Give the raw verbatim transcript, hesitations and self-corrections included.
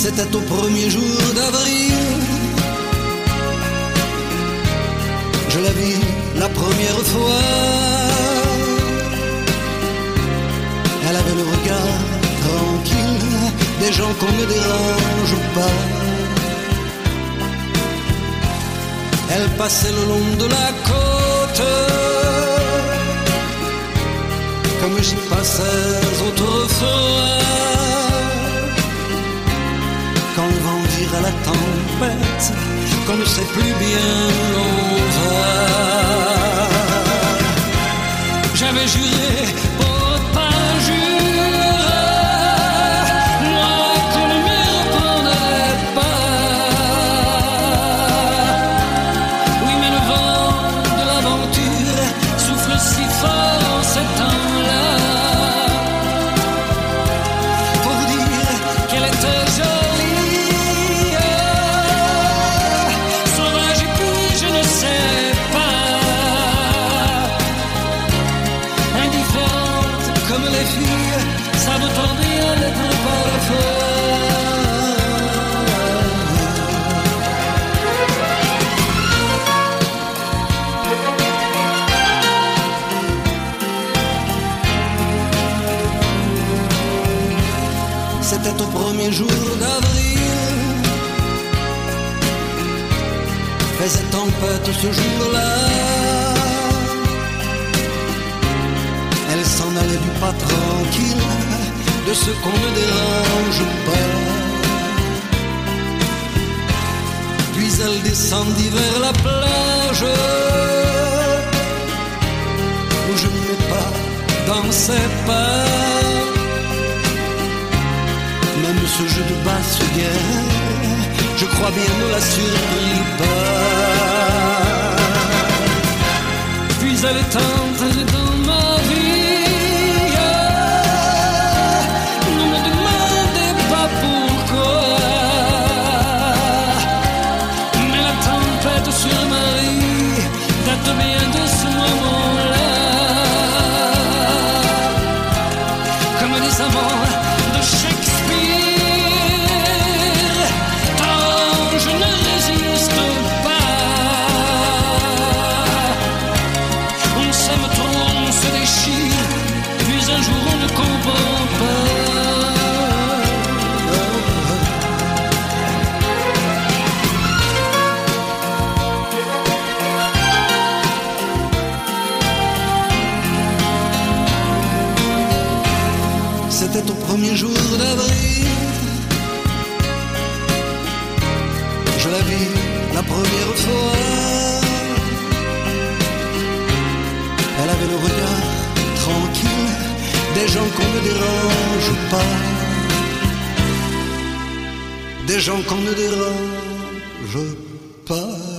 C'était au premier jour d'avril. Je la vis la première fois. Elle avait le regard tranquille des gens qu'on ne dérange pas. Elle passait le long de la côte comme j'y passais autrefois. Quand le vent vire à la tempête, qu'on ne sait plus bien où l'on va. J'avais juré pour pas jurer, moi qu'on ne m'y reprendrait pas. Oui, mais le vent de l'aventure souffle si fort en ces temps-là. Pour vous dire qu'elle était jolie, sauvage et puis je ne sais pas, indifférente comme les filles, ça me tendait à l'être parfois. C'était au premier jour d'avril. Faisait tempête ce jour-là. Elle s'en allait du pas tranquille de ce qu'on ne dérange pas. Puis elle descendit vers la plage où je n'aimais pas dans ses pas. Même ce jeu de basse guerre, je crois bien ne la surpris pas. Puis elle est entrée dans ma vie. Ne me demandez pas pourquoi, mais la tempête sur Marie date bien de ce moment-là. Comme des amants de Shakespeare, tant je ne résiste pas. On s'aime trop, on se déchire, puis un jour on ne comprend pas. C'était au premier jour d'avril. Je la vis la première fois. Elle avait le regard tranquille des gens qu'on ne dérange pas. Des gens qu'on ne dérange pas.